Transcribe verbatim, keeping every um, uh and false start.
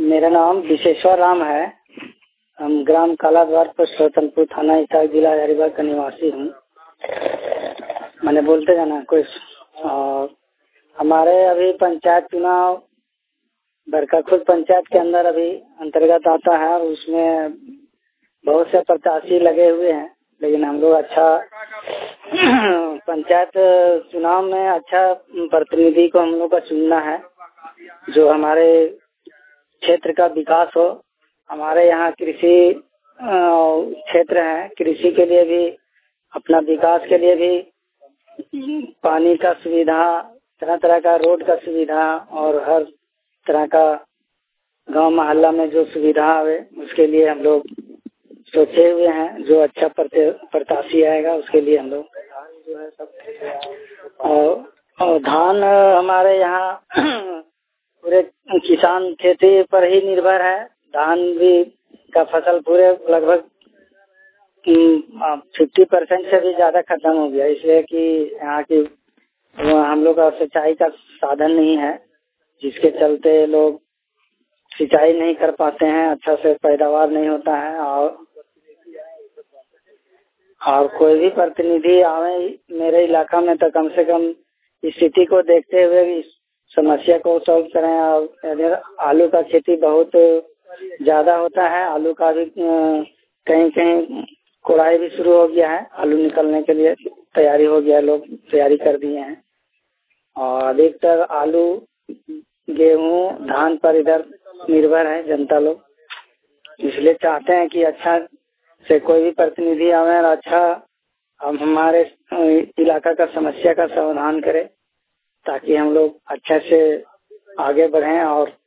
मेरा नाम विशेश्वर राम है। हम ग्राम कालाद्वार पोस्ट रतनपुर थाना हिसार जिला हजारीबाग का निवासी हूँ। मैंने बोलते जाना कुछ। और हमारे अभी पंचायत चुनाव बरकाखुद पंचायत के अंदर अभी अंतर्गत आता है और उसमें बहुत से प्रत्याशी लगे हुए हैं, लेकिन हम लोग अच्छा पंचायत चुनाव में अच्छा प्रतिनिधि को हम लोग का चुनना है जो हमारे क्षेत्र का विकास हो। हमारे यहाँ कृषि क्षेत्र है, कृषि के लिए भी अपना विकास के लिए भी पानी का सुविधा, तरह तरह का रोड का सुविधा और हर तरह का गांव मोहल्ला में जो सुविधा आवे उसके लिए हम लोग सोचे हुए हैं। जो अच्छा प्रत्याशी आएगा उसके लिए हम लोग जो है सब और, और धान हमारे यहाँ पूरे किसान खेती पर ही निर्भर है। धान भी का फसल पूरे लगभग फिफ्टी परसेंट से भी ज्यादा खत्म हो गया, इसलिए कि यहाँ की हम लोग का सिंचाई का साधन नहीं है, जिसके चलते लोग सिंचाई नहीं कर पाते हैं, अच्छा से पैदावार नहीं होता है। और और कोई भी प्रतिनिधि आवे मेरे इलाका में तो कम से कम स्थिति को देखते हुए इस समस्या को सॉल्व करें। और आलू का खेती बहुत ज्यादा होता है, आलू का भी कहीं कहीं कोड़ाई भी शुरू हो गया है, आलू निकलने के लिए तैयारी हो गया, लोग तैयारी कर दिए हैं। और अधिकतर आलू गेहूं धान पर इधर निर्भर है जनता लोग, इसलिए चाहते हैं कि अच्छा से कोई भी प्रतिनिधि आवे और अच्छा हम हमारे इलाका का समस्या का समाधान करे ताकि हम लोग अच्छे से आगे बढ़ें और